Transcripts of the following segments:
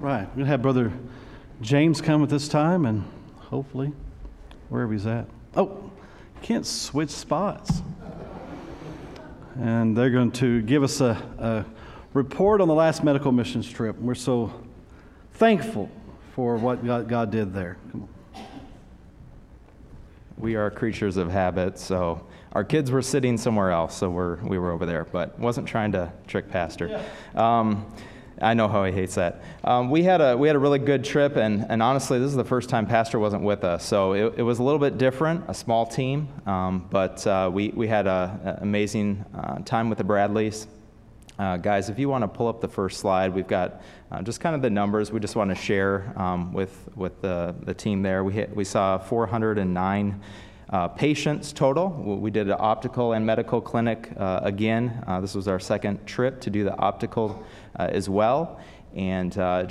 right. We're going to have Brother James come at this time, and hopefully, wherever he's at. Oh, can't switch spots. And they're going to give us a report on the last medical missions trip. We're so thankful for what God did there. Come on. We are creatures of habit, so our kids were sitting somewhere else, so we were over there, but wasn't trying to trick Pastor. Yeah. I know how he hates that. We had a really good trip, and honestly, this is the first time Pastor wasn't with us, so it was a little bit different, a small team, but we had an amazing time with the Bradleys. Guys, if you want to pull up the first slide, we've got just kind of the numbers we just want to share with the team there. We saw 409 patients total. We did an optical and medical clinic again. This was our second trip to do the optical as well. And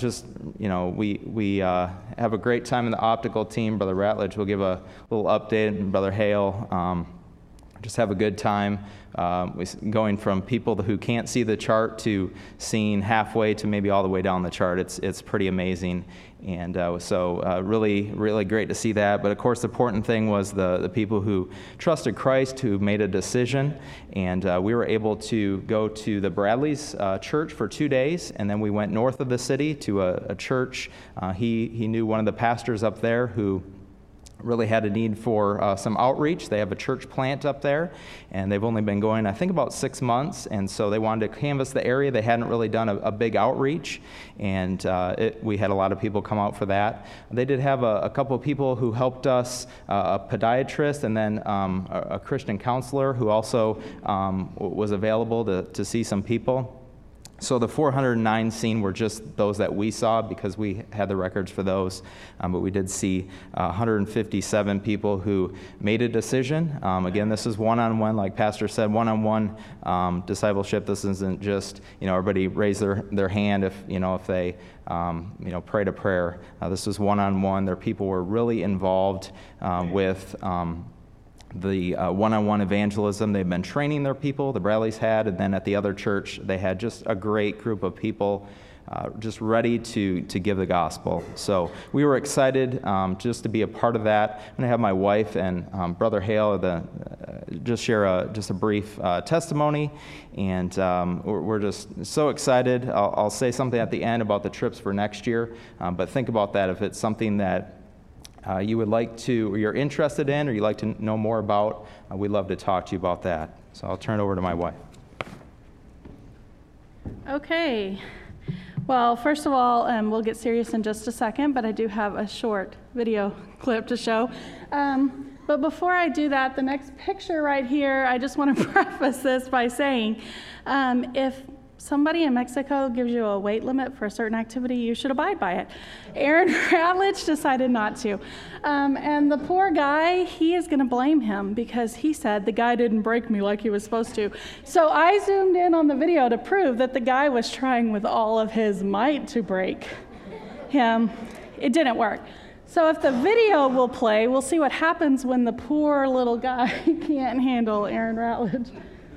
we have a great time in the optical team. Brother Ratledge will give a little update, and Brother Hale. Just have a good time. Going from people who can't see the chart to seeing halfway to maybe all the way down the chart. It's pretty amazing. And so really, really great to see that. But of course, the important thing was the people who trusted Christ, who made a decision. And we were able to go to the Bradley's church for 2 days. And then we went north of the city to a church. He knew one of the pastors up there who really had a need for some outreach. They have a church plant up there, and they've only been going, I think, about 6 months, and so they wanted to canvass the area. They hadn't really done a big outreach, and we had a lot of people come out for that. They did have a couple of people who helped us, a podiatrist, and then a Christian counselor who also was available to see some people. So the 409 seen were just those that we saw because we had the records for those, but we did see 157 people who made a decision. Again, this is one-on-one, like Pastor said, one-on-one discipleship. This isn't just, everybody raise their hand if they pray to prayer. This is one-on-one. Their people were really involved with the one-on-one evangelism. They've been training their people, the Bradleys had, and then at the other church, they had just a great group of people just ready to give the gospel. So we were excited just to be a part of that. I'm going to have my wife and Brother Hale just share a brief testimony, and we're just so excited. I'll say something at the end about the trips for next year, but think about that. If it's something that you would like to, or you're interested in, or you'd like to know more about, we'd love to talk to you about that. So I'll turn it over to my wife. Okay. Well, first of all, we'll get serious in just a second, but I do have a short video clip to show. But before I do that, the next picture right here, I just want to preface this by saying, if somebody in Mexico gives you a weight limit for a certain activity, you should abide by it. Aaron Ratledge decided not to. And the poor guy, he is going to blame him because he said the guy didn't break me like he was supposed to. So I zoomed in on the video to prove that the guy was trying with all of his might to break him. It didn't work. So if the video will play, we'll see what happens when the poor little guy can't handle Aaron Ratledge.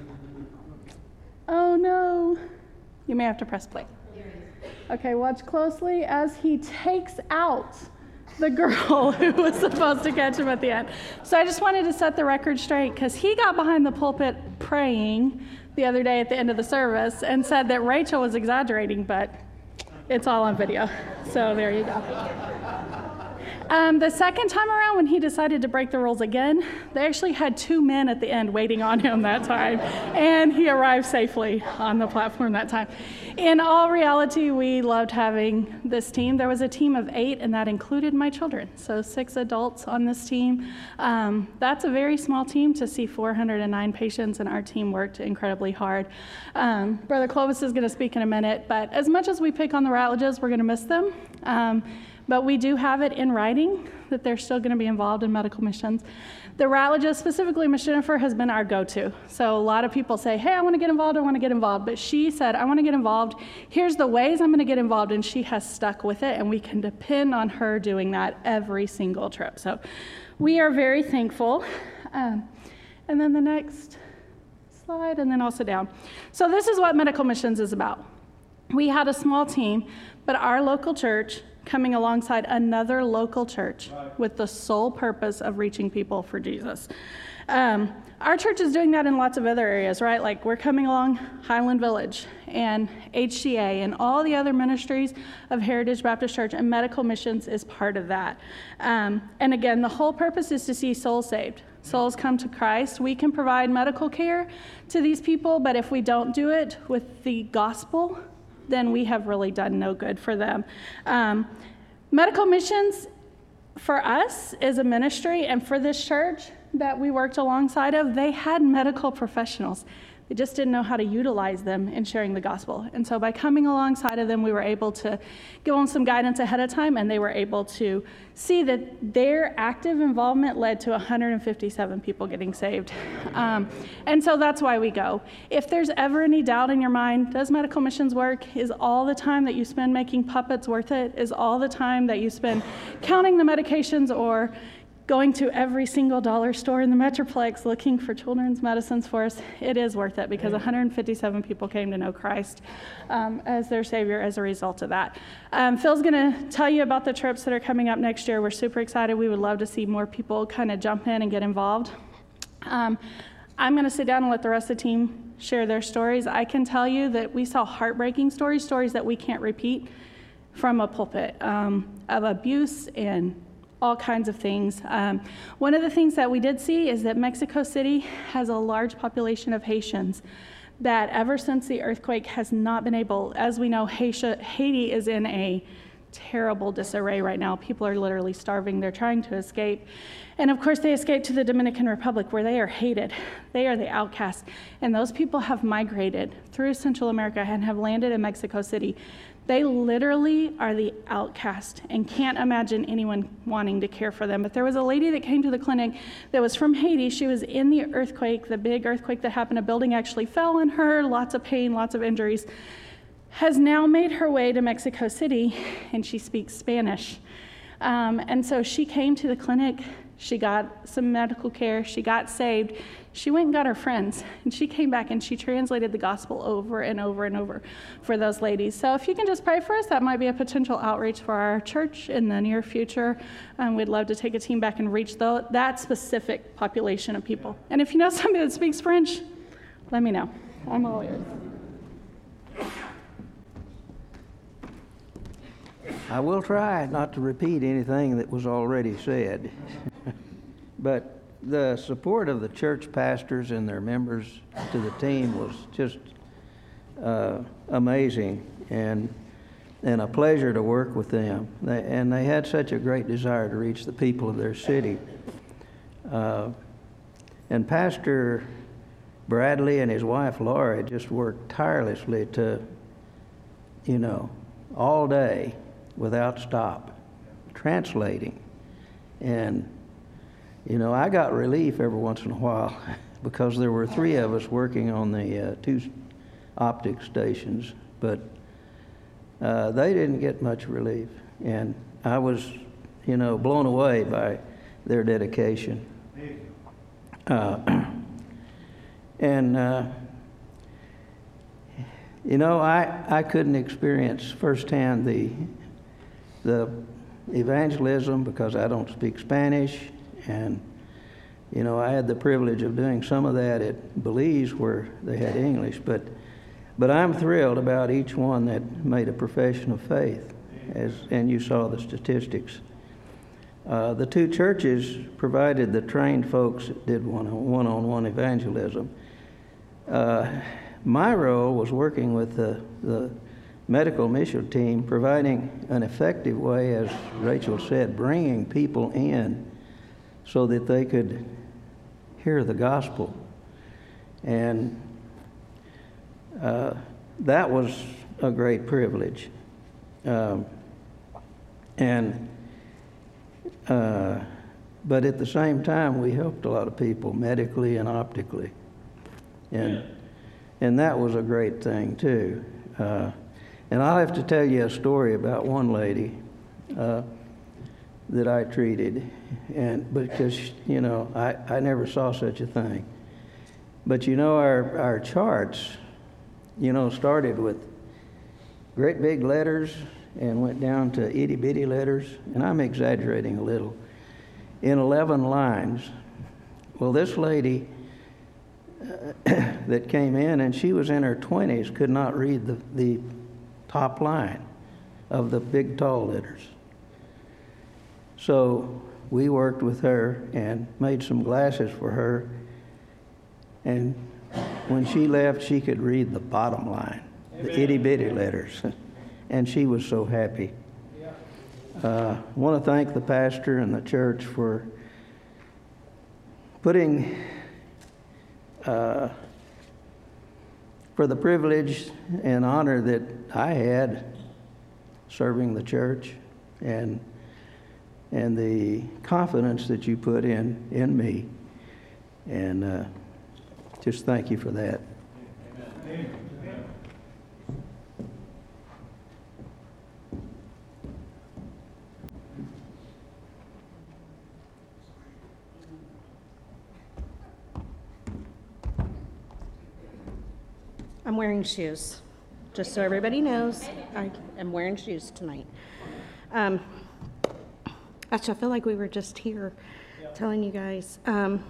Oh no. You may have to press play. Okay, watch closely as he takes out the girl who was supposed to catch him at the end. So I just wanted to set the record straight because he got behind the pulpit praying the other day at the end of the service and said that Rachel was exaggerating, but it's all on video. So there you go. The second time around when he decided to break the rules again, they actually had 2 men at the end waiting on him that time, and he arrived safely on the platform that time. In all reality, we loved having this team. There was a team of 8, and that included my children, so 6 adults on this team. That's a very small team to see 409 patients, and our team worked incredibly hard. Brother Clovis is going to speak in a minute, but as much as we pick on the Ratledges, we're going to miss them. But we do have it in writing that they're still going to be involved in medical missions. The Ratledges, specifically Miss Jennifer, has been our go-to. So a lot of people say, hey, I want to get involved, But she said, I want to get involved. Here's the ways I'm going to get involved, and she has stuck with it, and we can depend on her doing that every single trip. So we are very thankful. And then the next slide, and then I'll sit down. So this is what medical missions is about. We had a small team, but our local church coming alongside another local church with the sole purpose of reaching people for Jesus. Our church is doing that in lots of other areas, right? Like we're coming along Highland Village and HCA and all the other ministries of Heritage Baptist Church, and medical missions is part of that. And again, the whole purpose is to see souls saved. Souls come to Christ. We can provide medical care to these people, but if we don't do it with the gospel, then we have really done no good for them. Medical missions for us is a ministry, and for this church that we worked alongside of, they had medical professionals. They just didn't know how to utilize them in sharing the gospel. And so by coming alongside of them, we were able to give them some guidance ahead of time, and they were able to see that their active involvement led to 157 people getting saved. And so that's why we go. If there's ever any doubt in your mind, does medical missions work? Is all the time that you spend making puppets worth it? Is all the time that you spend counting the medications or going to every single dollar store in the Metroplex looking for children's medicines for us? It is worth it, because 157 people came to know Christ as their Savior as a result of that. Phil's going to tell you about the trips that are coming up next year. We're super excited. We would love to see more people kind of jump in and get involved. I'm going to sit down and let the rest of the team share their stories. I can tell you that we saw heartbreaking stories that we can't repeat from a pulpit, of abuse and all kinds of things. One of the things that we did see is that Mexico City has a large population of Haitians that ever since the earthquake has not been able, as we know, Haiti is in a terrible disarray right now. People are literally starving. They're trying to escape. And of course, they escaped to the Dominican Republic, where they are hated. They are the outcast. And those people have migrated through Central America and have landed in Mexico City. They literally are the outcast and can't imagine anyone wanting to care for them. But there was a lady that came to the clinic that was from Haiti. She was in the earthquake, the big earthquake that happened. A building actually fell on her, lots of pain, lots of injuries. Has now made her way to Mexico City, and she speaks Spanish. And so she came to the clinic. She got some medical care. She got saved. She went and got her friends, and she came back and she translated the gospel over and over and over for those ladies. So if you can just pray for us, that might be a potential outreach for our church in the near future. We'd love to take a team back and reach that specific population of people. And if you know somebody that speaks French, let me know. I'm all ears. I will try not to repeat anything that was already said. But the support of the church pastors and their members to the team was just amazing, and a pleasure to work with them. They had such a great desire to reach the people of their city. And Pastor Bradley and his wife Laura just worked tirelessly to, all day without stop, translating. And I got relief every once in a while because there were 3 of us working on the 2 optic stations, but they didn't get much relief. And I was, blown away by their dedication. I couldn't experience firsthand the evangelism because I don't speak Spanish. And, I had the privilege of doing some of that at Belize where they had English. But I'm thrilled about each one that made a profession of faith, and you saw the statistics. The 2 churches provided the trained folks that did one-on-one evangelism. My role was working with the medical mission team, providing an effective way, as Rachel said, bringing people in so that they could hear the gospel. And that was a great privilege. But at the same time, we helped a lot of people medically and optically. And that was a great thing, too. And I'll have to tell you a story about one lady that I treated, and because I never saw such a thing. But our charts, started with great big letters and went down to itty-bitty letters, and I'm exaggerating a little, in 11 lines. Well, this lady that came in, and she was in her 20s, could not read the top line of the big tall letters. So we worked with her and made some glasses for her, and when she left, she could read the bottom line, the itty-bitty letters, and she was so happy. I want to thank the pastor and the church for putting, for the privilege and honor that I had serving the church, and the confidence that you put in me. And just thank you for that. Amen. I'm wearing shoes. Just so everybody knows, I am wearing shoes tonight. Actually, I feel like we were just here telling you guys.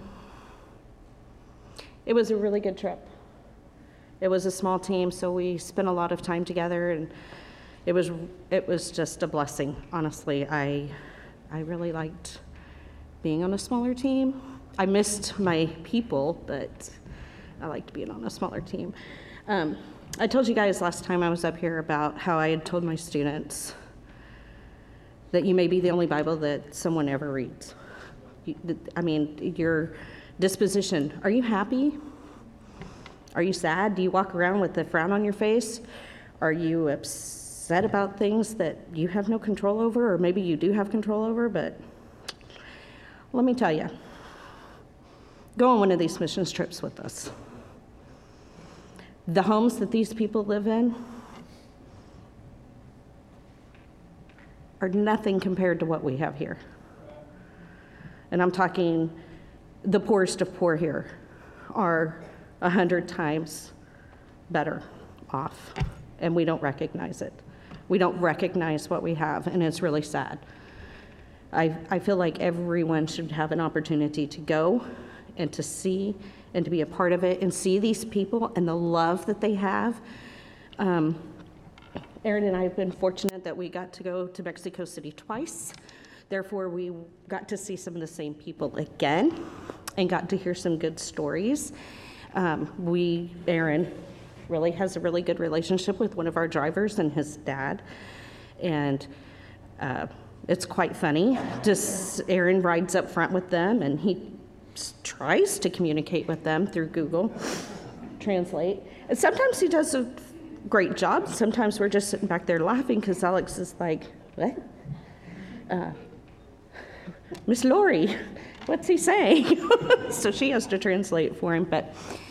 It was a really good trip. It was a small team, so we spent a lot of time together, and it was just a blessing. Honestly, I really liked being on a smaller team. I missed my people, but I liked being on a smaller team. I told you guys last time I was up here about how I had told my students that you may be the only Bible that someone ever reads. I mean, your disposition. Are you happy? Are you sad? Do you walk around with a frown on your face? Are you upset about things that you have no control over, or maybe you do have control over? But let me tell you, go on one of these missions trips with us. The homes that these people live in are nothing compared to what we have here. And I'm talking the poorest of poor here are 100 times better off, and we don't recognize it. We don't recognize what we have, and it's really sad. I feel like everyone should have an opportunity to go and to see and to be a part of it and see these people and the love that they have. Aaron and I have been fortunate that we got to go to Mexico City twice. Therefore, we got to see some of the same people again and got to hear some good stories. Aaron really has a really good relationship with one of our drivers and his dad. And it's quite funny. Just Aaron rides up front with them, and he tries to communicate with them through Google Translate. And sometimes he does a great job. Sometimes we're just sitting back there laughing because Alex is like, what? Miss Lori, what's he saying? So she has to translate for him. But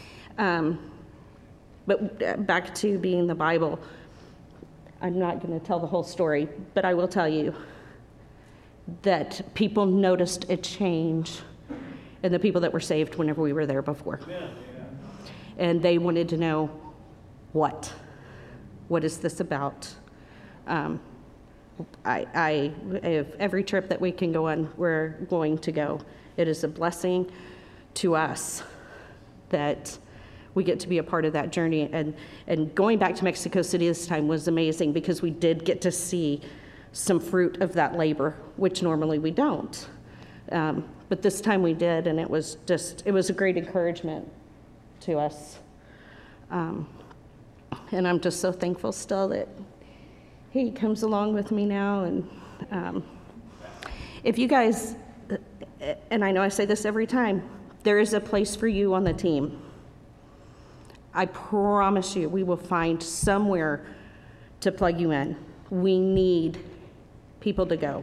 back to being the Bible, I'm not going to tell the whole story, but I will tell you that people noticed a change in the people that were saved whenever we were there before. Yeah. And they wanted to know, what is this about? If every trip that we can go on, we're going to go. It is a blessing to us that we get to be a part of that journey. And going back to Mexico City this time was amazing because we did get to see some fruit of that labor, which normally we don't. But this time we did, and it was a great encouragement to us. And I'm just so thankful still that he comes along with me now. And if you guys, and I know I say this every time, there is a place for you on the team. I promise you, we will find somewhere to plug you in. We need people to go.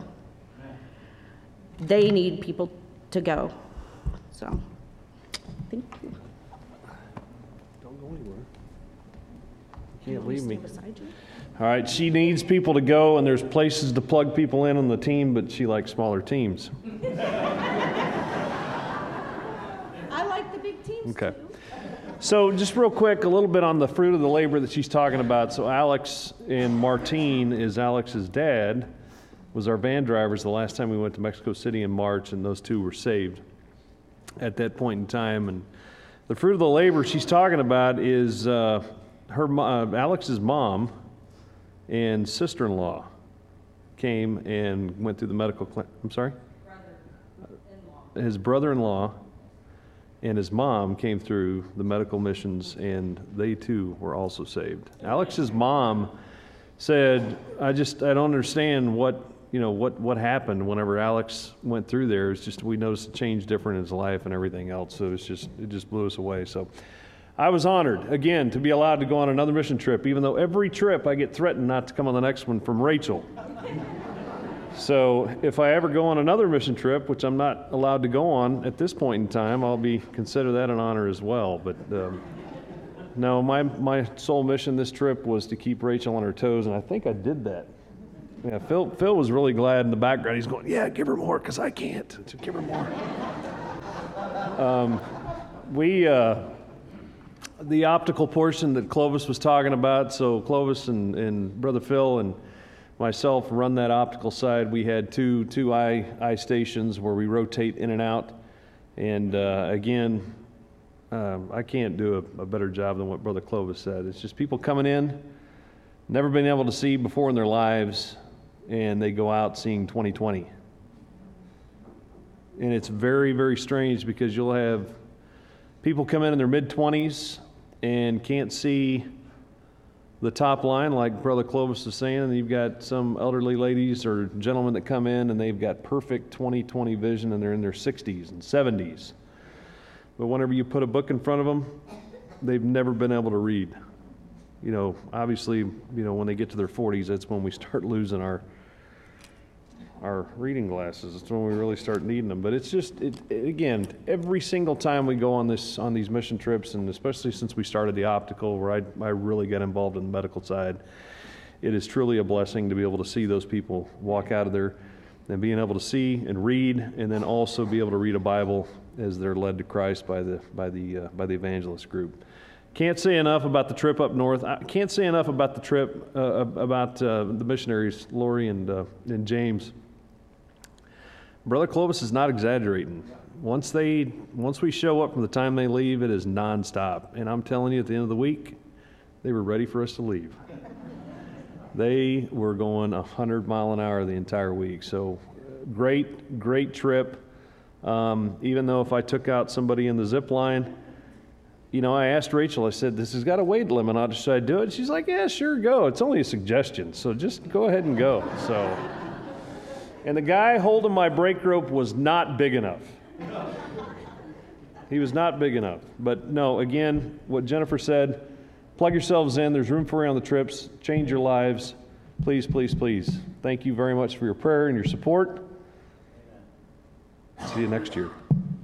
They need people to go. So, thank you. Don't go anywhere. You can't leave me. Beside you. All right, she needs people to go, and there's places to plug people in on the team, but she likes smaller teams. I like the big teams Okay. too. So just real quick, a little bit on the fruit of the labor that she's talking about. So Alex and Martine is Alex's dad, was our van drivers the last time we went to Mexico City in March, and those two were saved at that point in time. And the fruit of the labor she's talking about is Alex's mom and sister-in-law came and went through the medical clinic. I'm sorry? His brother-in-law and his mom came through the medical missions, and they too were also saved. Alex's mom said, I don't understand what happened whenever Alex went through there. It's just, we noticed a change different in his life and everything else. So it just blew us away. So I was honored, again, to be allowed to go on another mission trip, even though every trip I get threatened not to come on the next one from Rachel. So if I ever go on another mission trip, which I'm not allowed to go on at this point in time, I'll consider that an honor as well. But no, my sole mission this trip was to keep Rachel on her toes, and I think I did that. Yeah, Phil was really glad in the background. He's going, yeah, give her more, because I can't. So give her more. The optical portion that Clovis was talking about, so Clovis and Brother Phil and myself run that optical side. We had two eye stations where we rotate in and out. And again, I can't do a better job than what Brother Clovis said. It's just people coming in, never been able to see before in their lives, and they go out seeing 20/20. And it's very, very strange, because you'll have people come in their mid-20s and can't see the top line, like Brother Clovis is saying, and you've got some elderly ladies or gentlemen that come in and they've got perfect 20/20 vision, and they're in their 60s and 70s. But whenever you put a book in front of them, they've never been able to read. Obviously, when they get to their 40s, that's when we start losing our reading glasses. It's when we really start needing them. But it's just, again, every single time we go on these mission trips, and especially since we started the optical, where I really got involved in the medical side, it is truly a blessing to be able to see those people walk out of there and being able to see and read, and then also be able to read a Bible as they're led to Christ by the evangelist group. Can't say enough about the trip up north. I can't say enough about the trip, about the missionaries, Lori and James. Brother Clovis is not exaggerating. Once we show up from the time they leave, it is nonstop. And I'm telling you, at the end of the week, they were ready for us to leave. They were going 100 mile an hour the entire week. So great trip. Even though if I took out somebody in the zip line, I asked Rachel, I said, this has got a weight limit. Should I do it? She's like, yeah, sure, go. It's only a suggestion, so just go ahead and go. So, and the guy holding my brake rope was not big enough. He was not big enough. But no, again, what Jennifer said, plug yourselves in. There's room for you on the trips. Change your lives. Please, please, please. Thank you very much for your prayer and your support. See you next year.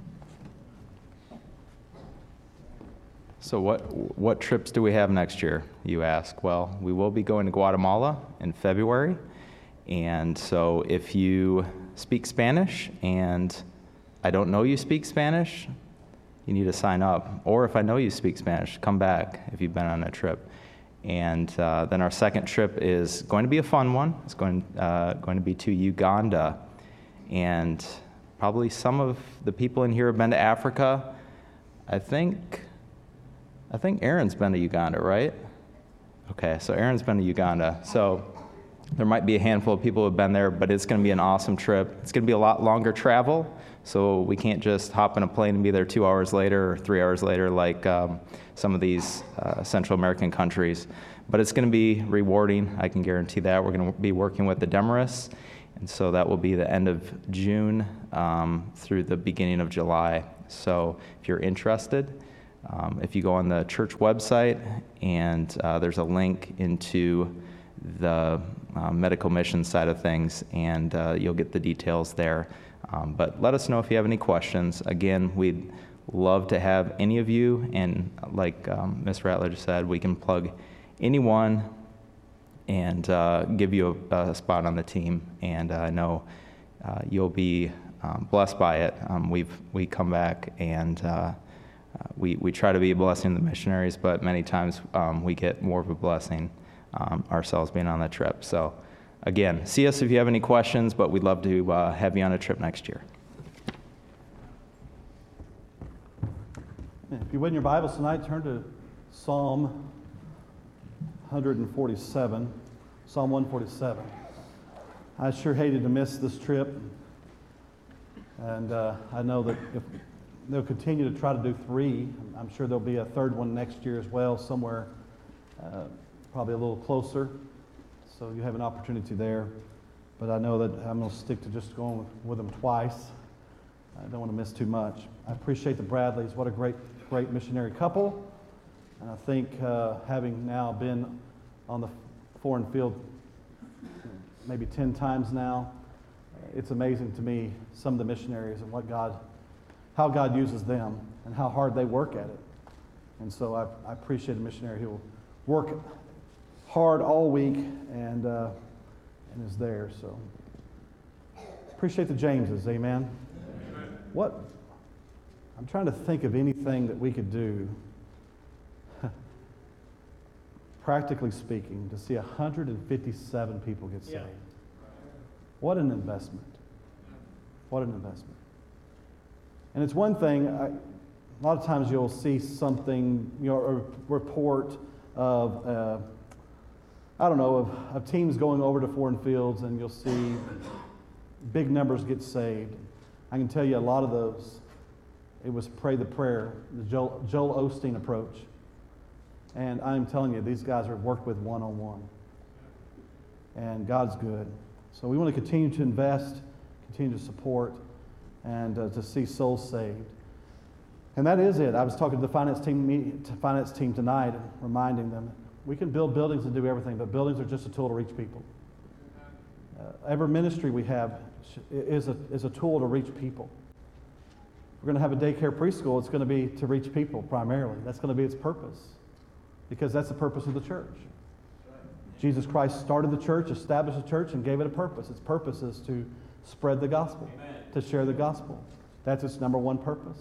So what trips do we have next year, you ask? Well, we will be going to Guatemala in February. And so if you speak Spanish and I don't know you speak Spanish, you need to sign up. Or if I know you speak Spanish, come back if you've been on a trip. And then our second trip is going to be a fun one. It's going to be to Uganda. And probably some of the people in here have been to Africa. I think Aaron's been to Uganda, right? Okay, so Aaron's been to Uganda. So there might be a handful of people who have been there, but it's going to be an awesome trip. It's going to be a lot longer travel, so we can't just hop in a plane and be there 2 hours later or 3 hours later like some of these Central American countries. But it's going to be rewarding, I can guarantee that. We're going to be working with the Demarest, and so that will be the end of June through the beginning of July. So if you're interested, if you go on the church website, and there's a link into the medical mission side of things, and you'll get the details there. But let us know if you have any questions. Again, we'd love to have any of you, and like Ms. Rattler just said, we can plug anyone and give you a spot on the team, and I know you'll be blessed by it. We come back and we try to be a blessing to the missionaries, but many times we get more of a blessing ourselves being on that trip. So again, see us if you have any questions, but we'd love to have you on a trip next year. If you would in your Bibles tonight, turn to Psalm 147. Psalm 147. I sure hated to miss this trip. And I know that if they'll continue to try to do 3, I'm sure there'll be a 3rd one next year as well, somewhere probably a little closer. So you have an opportunity there. But I know that I'm going to stick to just going with them twice. I don't want to miss too much. I appreciate the Bradleys. What a great missionary couple. And I think having now been on the foreign field maybe 10 times now, it's amazing to me, some of the missionaries and how God uses them and how hard they work at it. And so I appreciate a missionary who will work hard all week and is there. So appreciate the Jameses, amen. I'm trying to think of anything that we could do, practically speaking, to see 157 people get saved. What an investment. What an investment. And it's one thing, a lot of times you'll see something, a report of, of teams going over to foreign fields, and you'll see big numbers get saved. I can tell you a lot of those, it was pray the prayer, the Joel Osteen approach. And I'm telling you, these guys are worked with one-on-one. And God's good. So we want to continue to invest, continue to support, and to see souls saved. And that is it. I was talking to the finance team tonight, and reminding them, we can build buildings and do everything, but buildings are just a tool to reach people. Every ministry we have is a tool to reach people. We're going to have a daycare preschool. It's going to be to reach people primarily. That's going to be its purpose, because that's the purpose of the church. Jesus Christ started the church, established the church, and gave it a purpose. Its purpose is to spread the gospel, to share the gospel. That's its number one purpose.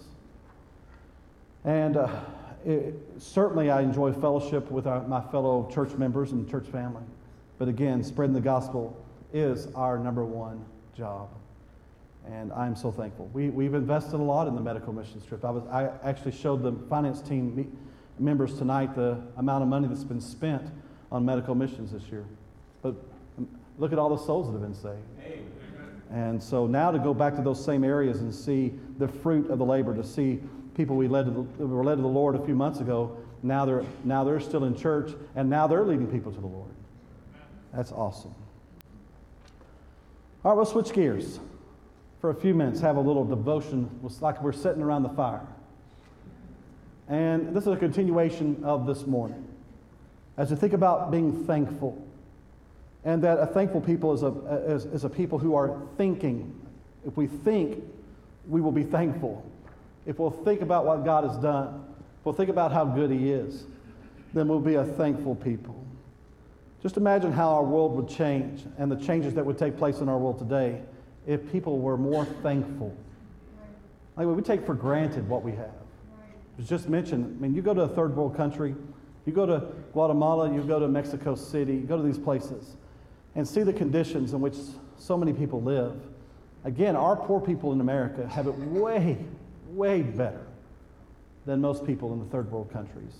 And certainly I enjoy fellowship with my fellow church members and church family. But again, spreading the gospel is our number one job. And I'm so thankful. We've invested a lot in the medical missions trip. I actually showed the finance team members tonight the amount of money that's been spent on medical missions this year. But look at all the souls that have been saved. And so now to go back to those same areas and see the fruit of the labor, to see people were led to the Lord a few months ago, now they're still in church, and now they're leading people to the Lord. That's awesome. All right, we'll switch gears for a few minutes, have a little devotion. It's like we're sitting around the fire. And this is a continuation of this morning. As we think about being thankful, and that a thankful people is a people who are thinking. If we think, we will be thankful. If we'll think about what God has done, if we'll think about how good He is, then we'll be a thankful people. Just imagine how our world would change and the changes that would take place in our world today if people were more thankful. Like we take for granted what we have. It was just mentioned, you go to a third world country, you go to Guatemala, you go to Mexico City, you go to these places and see the conditions in which so many people live. Again, our poor people in America have it way, way better than most people in the third world countries.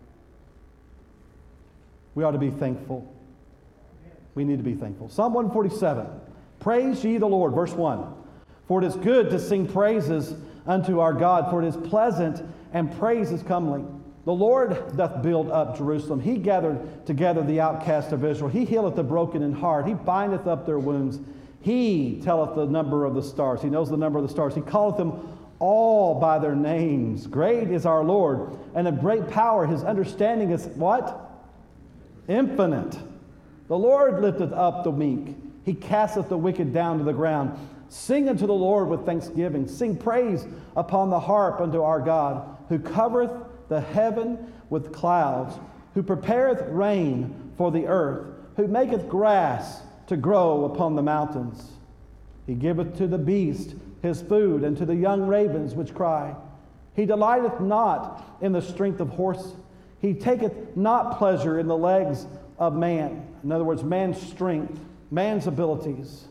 We ought to be thankful. We need to be thankful. Psalm 147, praise ye the Lord, verse 1. For it is good to sing praises unto our God, for it is pleasant, and praise is comely. The Lord doth build up Jerusalem. He gathered together the outcast of Israel. He healeth the broken in heart. He bindeth up their wounds. He telleth the number of the stars. He knows the number of the stars. He calleth them all by their names. Great is our Lord, and of great power. His understanding is what? Infinite. The Lord lifteth up the meek. He casteth the wicked down to the ground. Sing unto the Lord with thanksgiving. Sing praise upon the harp unto our God, who covereth the heaven with clouds, who prepareth rain for the earth, who maketh grass to grow upon the mountains. He giveth to the beast his food, and to the young ravens which cry. He delighteth not in the strength of horse. He taketh not pleasure in the legs of man. In other words, man's strength, man's abilities.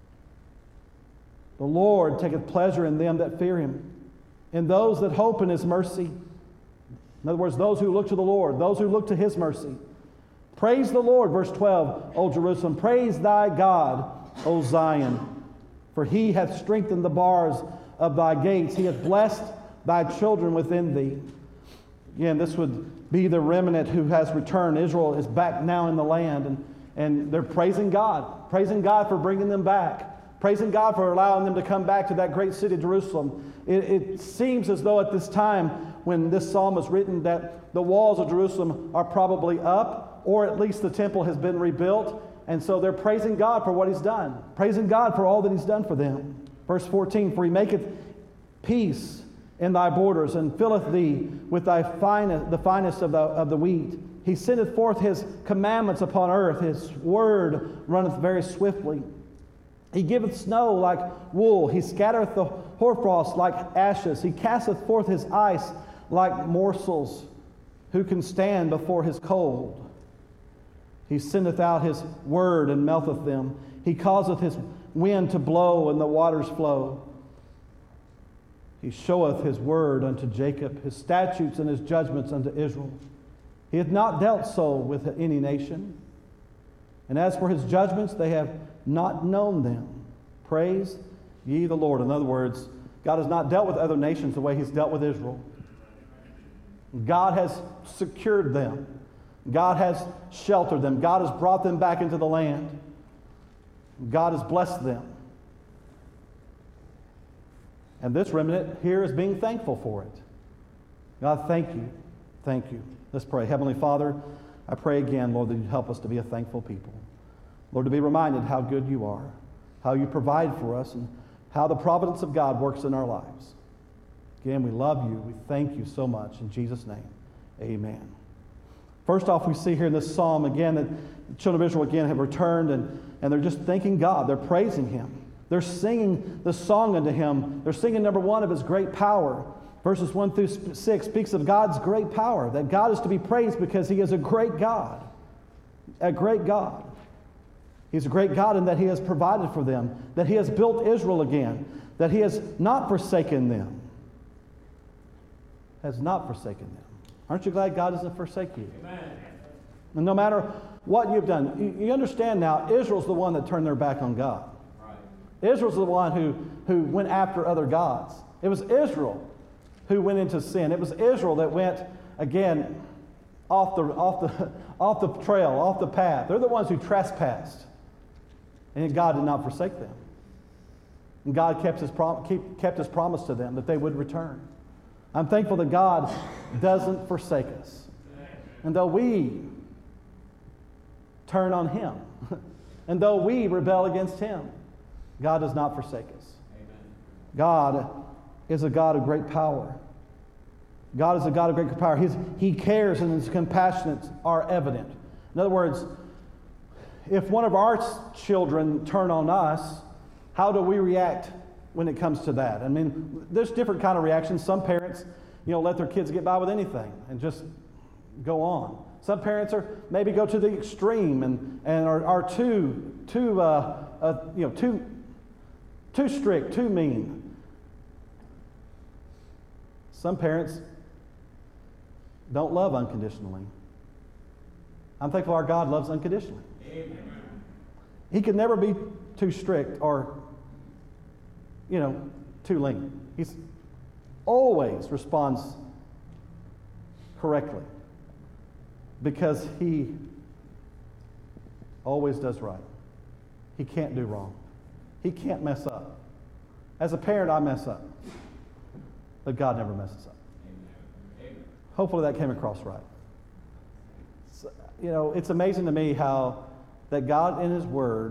The Lord taketh pleasure in them that fear him, in those that hope in his mercy. In other words, those who look to the Lord, those who look to his mercy. Praise the Lord, verse 12, O Jerusalem. Praise thy God, O Zion. For he hath strengthened the bars of thy gates. He hath blessed thy children within thee. Again, this would be the remnant who has returned. Israel is back now in the land, and they're praising God for bringing them back, praising God for allowing them to come back to that great city, Jerusalem. It seems as though at this time when this psalm was written that the walls of Jerusalem are probably up, or at least the temple has been rebuilt, and so they're praising God for what he's done, praising God for all that he's done for them. Verse 14, for he maketh peace in thy borders, and filleth thee with the finest of the wheat. He sendeth forth his commandments upon earth. His word runneth very swiftly. He giveth snow like wool. He scattereth the hoarfrost like ashes. He casteth forth his ice like morsels. Who can stand before his cold? He sendeth out his word and melteth them. He causeth his wind to blow, and the waters flow. He showeth his word unto Jacob, his statutes and his judgments unto Israel. He hath not dealt so with any nation. And as for his judgments, they have not known them. Praise ye the Lord. In other words, God has not dealt with other nations the way he's dealt with Israel. God has secured them. God has sheltered them. God has brought them back into the land. God has blessed them. And this remnant here is being thankful for it. God, thank you. Thank you. Let's pray. Heavenly Father, I pray again, Lord, that you help us to be a thankful people. Lord, to be reminded how good you are, how you provide for us, and how the providence of God works in our lives. Again, we love you. We thank you so much. In Jesus' name, amen. First off, we see here in this psalm again that the children of Israel again have returned, and they're just thanking God. They're praising him. They're singing the song unto him. They're singing number one of his great power. Verses 1 through 6 speaks of God's great power, that God is to be praised because he is a great God. A great God. He's a great God in that he has provided for them, that he has built Israel again, that he has not forsaken them. Has not forsaken them. Aren't you glad God doesn't forsake you? Amen. And no matter what you've done, you understand now, Israel's the one that turned their back on God. Right. Israel's the one who went after other gods. It was Israel who went into sin. It was Israel that went, again, off the trail, off the path. They're the ones who trespassed. And God did not forsake them. And God kept his promise to them that they would return. I'm thankful that God doesn't forsake us. And though we turn on him, and though we rebel against him, God does not forsake us. God is a God of great power. God is a God of great power. He cares, and his compassions are evident. In other words, if one of our children turn on us, how do we react when it comes to that? I mean, there's different kind of reactions. Some parents, let their kids get by with anything and just go on. Some parents maybe go to the extreme and are too strict, too mean. Some parents don't love unconditionally. I'm thankful our God loves unconditionally. Amen. He can never be too strict or, too lenient. He always responds correctly because he always does right. He can't do wrong. He can't mess up. As a parent, I mess up. But God never messes up. Amen. Hopefully that came across right. So, it's amazing to me how that God in his word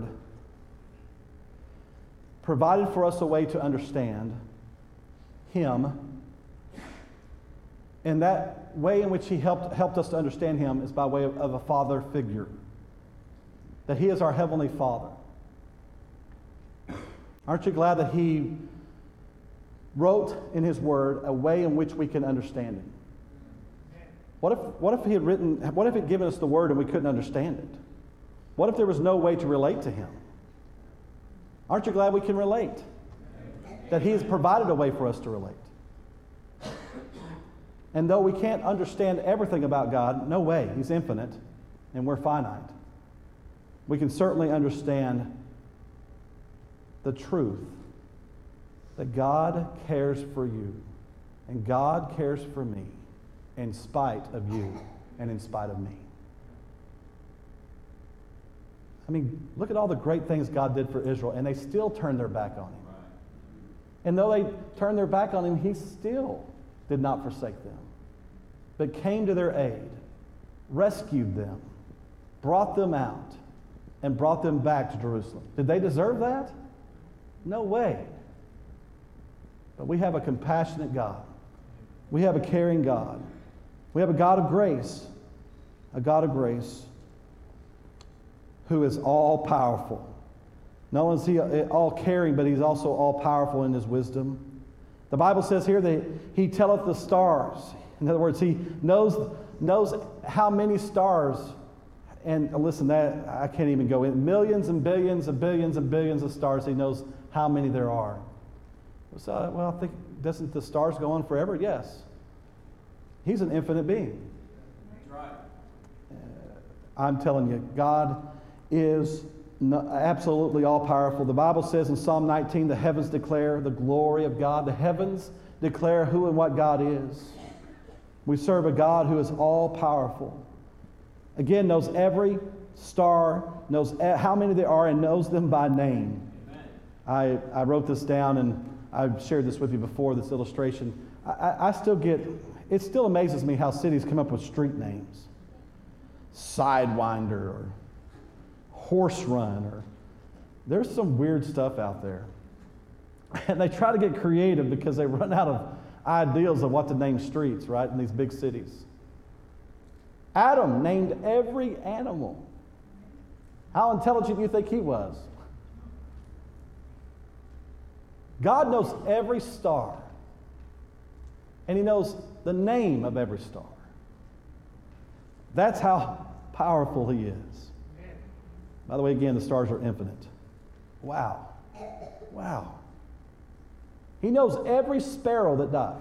provided for us a way to understand him. And that way in which he helped us to understand him is by way of a father figure. That he is our heavenly Father. Aren't you glad that he wrote in his word a way in which we can understand him? What if he had written, what if he had given us the word and we couldn't understand it? What if there was no way to relate to him? Aren't you glad we can relate? That he has provided a way for us to relate. And though we can't understand everything about God, no way, he's infinite and we're finite. We can certainly understand the truth that God cares for you and God cares for me in spite of you and in spite of me. I mean, look at all the great things God did for Israel, and they still turned their back on him. And though they turned their back on him, he still did not forsake them, but came to their aid, rescued them, brought them out, and brought them back to Jerusalem. Did they deserve that? No way. But we have a compassionate God. We have a caring God. We have a God of grace, who is all powerful. Not only is he all caring, but he's also all powerful in his wisdom. The Bible says here that he telleth the stars. In other words, he knows how many stars. And listen, that I can't even go in. Millions and billions and billions and billions of stars. He knows how many there are. So, well, I think, doesn't the stars go on forever? Yes. He's an infinite being. That's right. I'm telling you, God is absolutely all-powerful. The Bible says in Psalm 19, the heavens declare the glory of God. The heavens declare who and what God is. We serve a God who is all-powerful. Again, knows every star, knows how many there are, and knows them by name. I wrote this down, and I've shared this with you before, this illustration. It still amazes me how cities come up with street names. Sidewinder or Horse Run, or there's some weird stuff out there. And they try to get creative because they run out of ideas of what to name streets, right, in these big cities. Adam named every animal. How intelligent do you think he was? God knows every star, and he knows the name of every star. That's how powerful he is. By the way, again, the stars are infinite. Wow. Wow. He knows every sparrow that dies.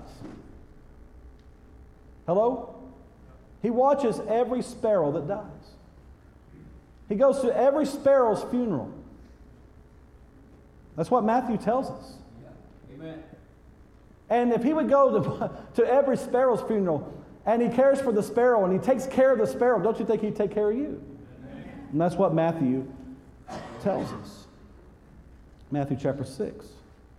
Hello? He watches every sparrow that dies. He goes to every sparrow's funeral. That's what Matthew tells us. Amen. And if he would go to every sparrow's funeral, and he cares for the sparrow, and he takes care of the sparrow, don't you think he'd take care of you? And that's what Matthew tells us. Matthew chapter 6.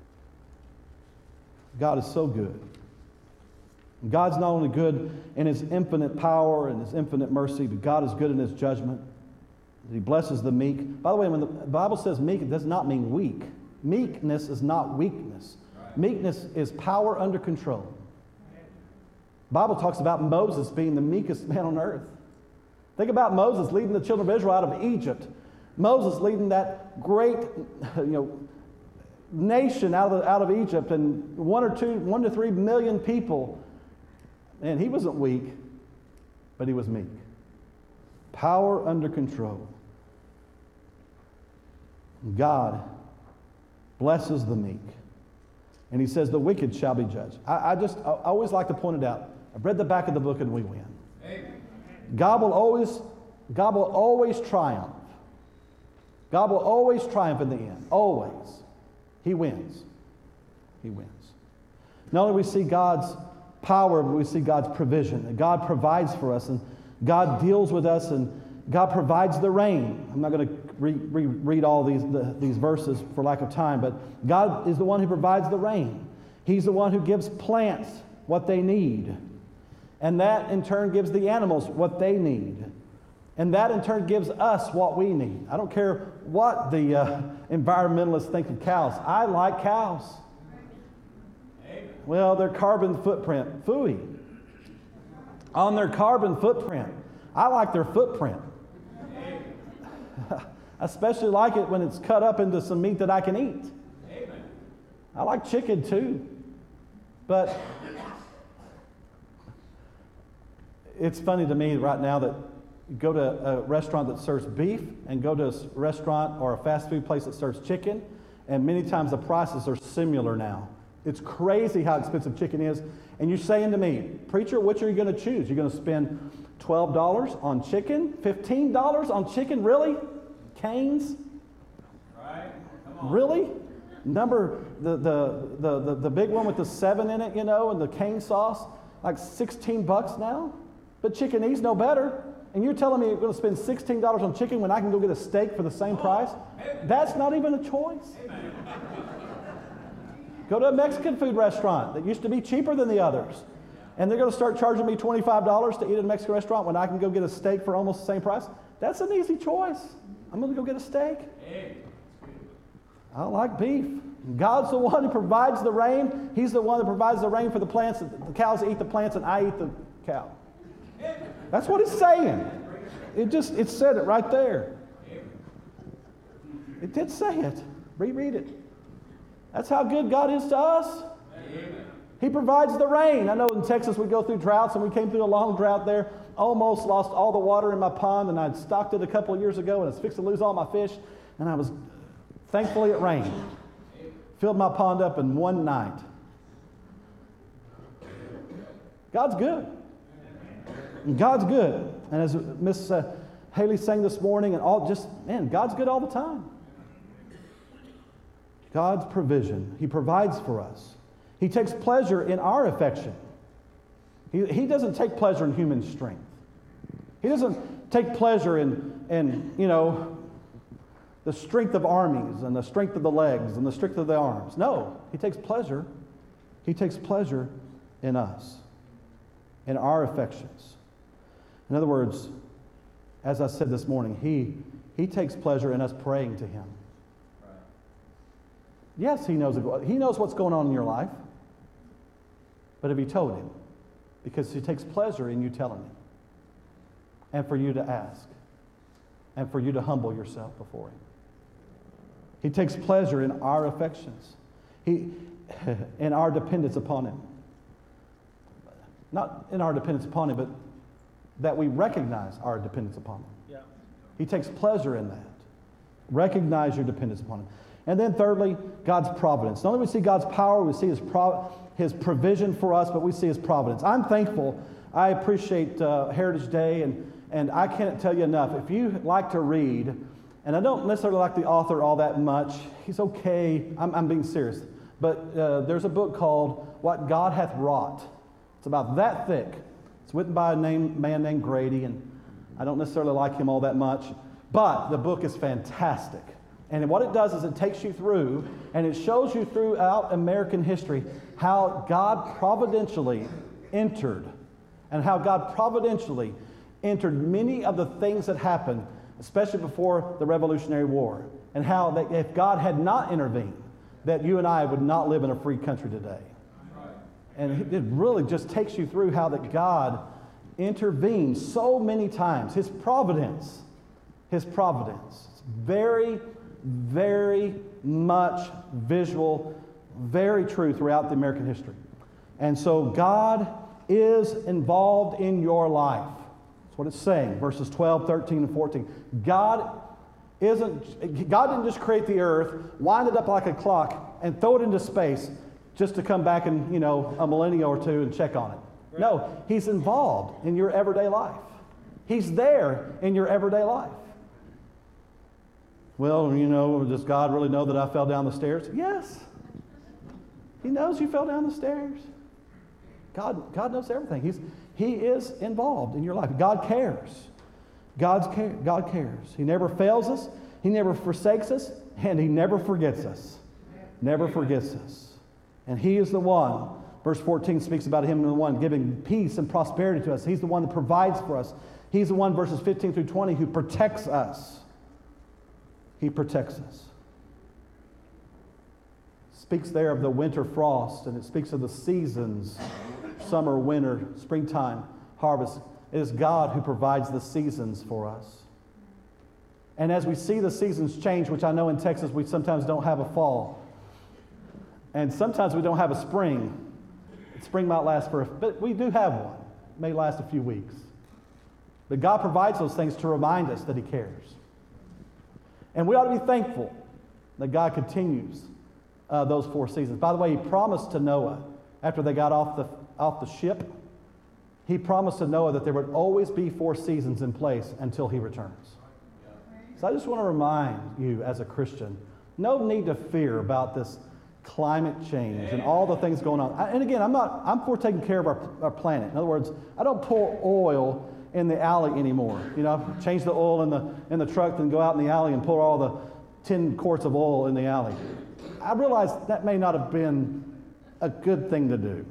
God is so good. God's not only good in his infinite power and his infinite mercy, but God is good in his judgment. He blesses the meek. By the way, when the Bible says meek, it does not mean weak. Meekness is not weakness. Meekness is power under control. The Bible talks about Moses being the meekest man on earth. Think about Moses leading the children of Israel out of Egypt. Moses leading that great, nation out of Egypt, and 1 to 3 million people. And he wasn't weak, but he was meek. Power under control. God blesses the meek. And he says the wicked shall be judged. I always like to point it out. I've read the back of the book and we win. Amen. God will always triumph. God will always triumph in the end. Always. He wins. He wins. Not only do we see God's power, but we see God's provision. And God provides for us, and God deals with us, and God provides the rain. I'm not going to read all these verses for lack of time, but God is the one who provides the rain. He's the one who gives plants what they need. And that in turn gives the animals what they need. And that in turn gives us what we need. I don't care what the environmentalists think of cows. I like cows. Well, their carbon footprint, phooey. On their carbon footprint. I like their footprint. I especially like it when it's cut up into some meat that I can eat. I like chicken too. But it's funny to me right now that you go to a restaurant that serves beef and go to a restaurant or a fast food place that serves chicken, and many times the prices are similar now. It's crazy how expensive chicken is. And you're saying to me, preacher, which are you going to choose? You're going to spend $12 on chicken? $15 on chicken? Really? Cane's? Right? Come on. Really? The big one with the 7 in it, you know, and the cane sauce, like $16 now? But Chickenese no better. And you're telling me you're going to spend $16 on chicken when I can go get a steak for the same price? That's not even a choice. Go to a Mexican food restaurant that used to be cheaper than the others. And they're going to start charging me $25 to eat at a Mexican restaurant when I can go get a steak for almost the same price. That's an easy choice. I'm going to go get a steak. I like beef. God's the one who provides the rain. He's the one that provides the rain for the plants. The cows eat the plants and I eat the cow. That's what it's saying. It said it right there. It did say it. Reread it. That's how good God is to us. Amen. He provides the rain. I know in Texas we go through droughts, and we came through a long drought there. Almost lost all the water in my pond, and I'd stocked it a couple of years ago, and I was fixing to lose all my fish. And thankfully it rained. Filled my pond up in one night. God's good. God's good. And as Miss Haley sang this morning, and God's good all the time. God's provision. He provides for us. He takes pleasure in our affection. He doesn't take pleasure in human strength. He doesn't take pleasure in the strength of armies and the strength of the legs and the strength of the arms. No, he takes pleasure. He takes pleasure in us, in our affections. In other words, as I said this morning, he takes pleasure in us praying to him. Yes, he knows what's going on in your life. But have you told him? Because he takes pleasure in you telling him. And for you to ask. And for you to humble yourself before him. He takes pleasure in our affections. In our dependence upon him. Not in our dependence upon him, but that we recognize our dependence upon him. Yeah. He takes pleasure in that. Recognize your dependence upon him. And then thirdly, God's providence. Not only do we see God's power, we see his provision for us, but we see his providence. I'm thankful. I appreciate Heritage Day, and I can't tell you enough. If you like to read, and I don't necessarily like the author all that much. He's okay. I'm being serious. But there's a book called What God Hath Wrought. It's about that thick. It's written by a man named Grady, and I don't necessarily like him all that much. But the book is fantastic. And what it does is it takes you through, and it shows you throughout American history how God providentially entered, and how God providentially entered many of the things that happened, especially before the Revolutionary War, and how that if God had not intervened, that you and I would not live in a free country today. And it really just takes you through how that God intervened so many times. His providence. It's very, very much visual, very true throughout the American history. And so God is involved in your life. That's what it's saying, verses 12, 13, and 14. God didn't just create the earth, wind it up like a clock, and throw it into space just to come back in, a millennia or two and check on it. Right. No, he's involved in your everyday life. He's there in your everyday life. Well, does God really know that I fell down the stairs? Yes. He knows you fell down the stairs. God knows everything. He is involved in your life. God cares. God cares. He never fails us. He never forsakes us. And he never forgets us. Never forgets us. And he is the one. Verse 14 speaks about him, the one giving peace and prosperity to us. He's the one that provides for us. He's the one, verses 15 through 20, who protects us. He protects us. Speaks there of the winter frost, and it speaks of the seasons, summer, winter, springtime, harvest. It is God who provides the seasons for us. And as we see the seasons change, which I know in Texas we sometimes don't have a fall, and sometimes we don't have a spring, Spring might last but we do have one. It may last a few weeks. But God provides those things to remind us that He cares. And we ought to be thankful that God continues those 4 seasons. By the way, He promised to Noah, after they got off the ship, He promised to Noah that there would always be 4 seasons in place until He returns. So I just want to remind you as a Christian, no need to fear about this climate change and all the things going on. And again, I'm for taking care of our planet. In other words, I don't pour oil in the alley anymore. You know, change the oil in the truck, then go out in the alley and pour all the 10 quarts of oil in the alley. I realize that may not have been a good thing to do.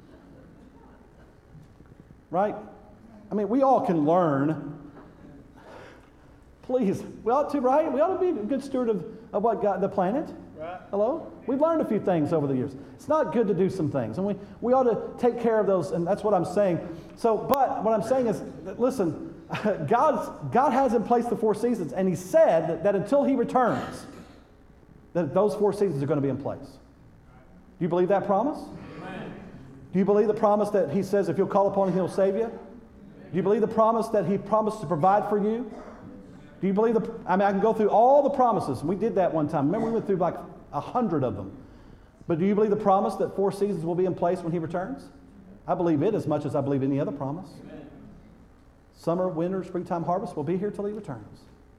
Right? I mean, we all can learn. Please, we ought to, right? We ought to be a good steward of what God, the planet. Right. Hello? We've learned a few things over the years. It's not good to do some things, and we ought to take care of those, and that's what I'm saying. So, but what I'm saying is, that, listen, God has in place the 4 seasons, and He said that until He returns, that those 4 seasons are going to be in place. Do you believe that promise? Amen. Do you believe the promise that He says if you'll call upon Him, He'll save you? Do you believe the promise that He promised to provide for you? Do you believe I can go through all the promises. We did that one time. Remember, we went through like 100 of them. But do you believe the promise that 4 seasons will be in place when He returns? I believe it as much as I believe any other promise. Amen. Summer, winter, springtime, harvest will be here till He returns.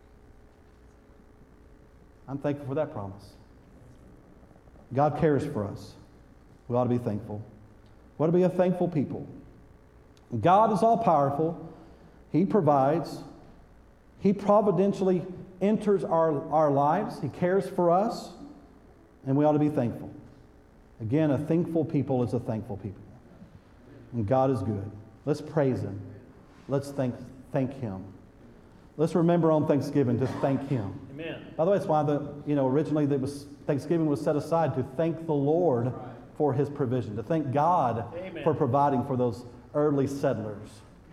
I'm thankful for that promise. God cares for us. We ought to be thankful. We ought to be a thankful people. God is all powerful. He provides. He providentially enters our lives. He cares for us, and we ought to be thankful. Again, a thankful people is a thankful people. And God is good. Let's praise Him. Let's thank Him. Let's remember on Thanksgiving to thank Him. Amen. By the way, that's why originally Thanksgiving was set aside to thank the Lord for His provision, to thank God for providing for those early settlers.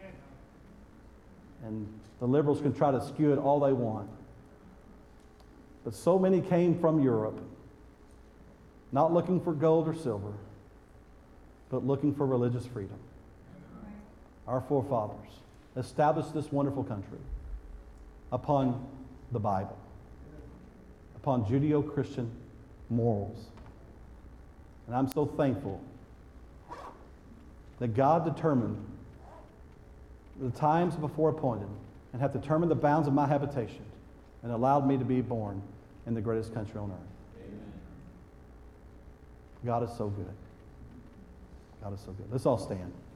And the liberals can try to skew it all they want. But so many came from Europe, not looking for gold or silver, but looking for religious freedom. Our forefathers established this wonderful country upon the Bible, upon Judeo-Christian morals. And I'm so thankful that God determined the times before appointed and hath determined the bounds of my habitation and allowed me to be born in the greatest country on earth. Amen. God is so good. God is so good. Let's all stand.